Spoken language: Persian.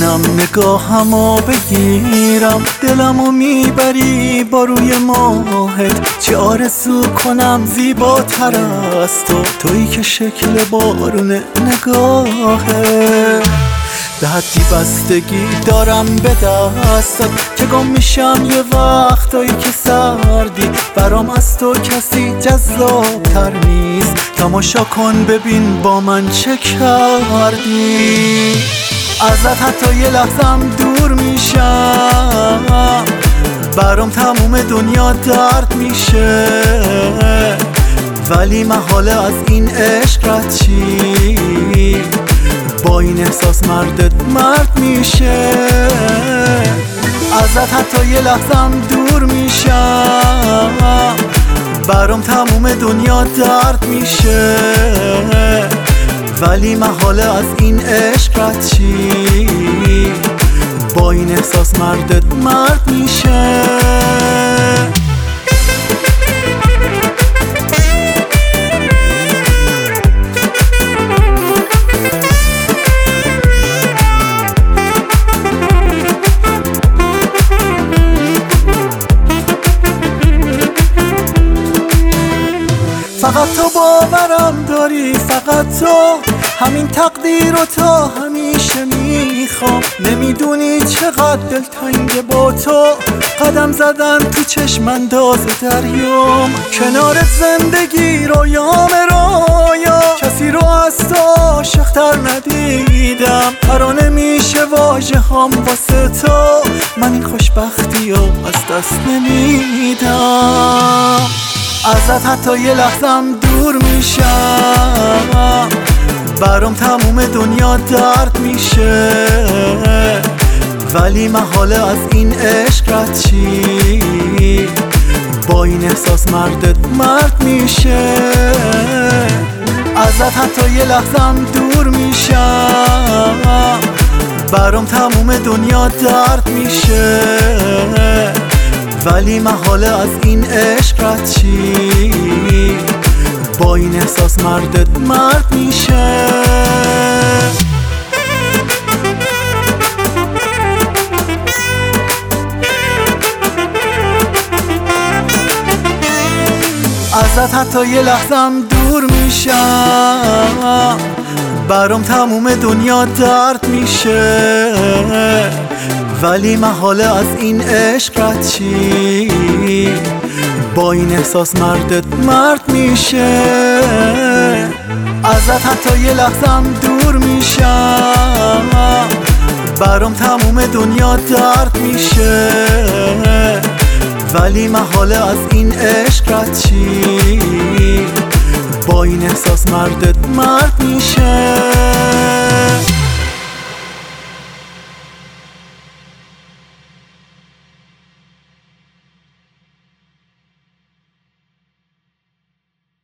نمیتونم نگاهمو بگیرم، دلمو میبری با روی ماهت. چه آرزو کنم زیباتر از تو، تویی که شکل بارون نگاهت. به حدی بستگی دارم به دستات که گم میشم یه وقتایی که سردی. برام از تو کسی جذابتر نیست، تماشا کن ببین با من چه کردی. ازت حتی یه لحظم دور میشم، برام تموم دنیا درد میشه. ولی محاله از این عشق رد چی، با این احساس مردت مرد میشه. ازت حتی یه لحظم دور میشم، برام تموم دنیا درد میشه. ولی محاله از این عشق رد چی، با این احساس مردت مرد میشه. فقط تو باورم داری، فقط تو، همین تقدیر رو تا همیشه میخوام. نمیدونی چقدر دلتنگ با تو، قدم زدن تو چشم انداز دریام. کنارت زندگی رویام رویا، کسی رو از تو عاشق‌تر ندیدم. ترانه میشه واژه هم واسه تو، من این خوشبختی رو از دست نمیدم. ازت حتی یه لحظم دور میشم، برام تموم دنیا درد میشه. ولی محاله از این عشق رد چی، با این احساس مردت مرد میشه. ازت حتی یه لحظم دور میشم، برام تموم دنیا درد میشه. ولی محاله از این عشق رد چی، با این احساس مردت مرد میشه. ازت حتی یه لحظم دور میشم، برام تموم دنیا درد میشه. ولی محاله از این عشق رد چی، با این احساس مردت مرد میشه. ازت حتی یه لحظم دور میشم، برام تموم دنیا درد میشه. ولی محاله از این عشق رد چی، با این احساس مردت مرد میشه.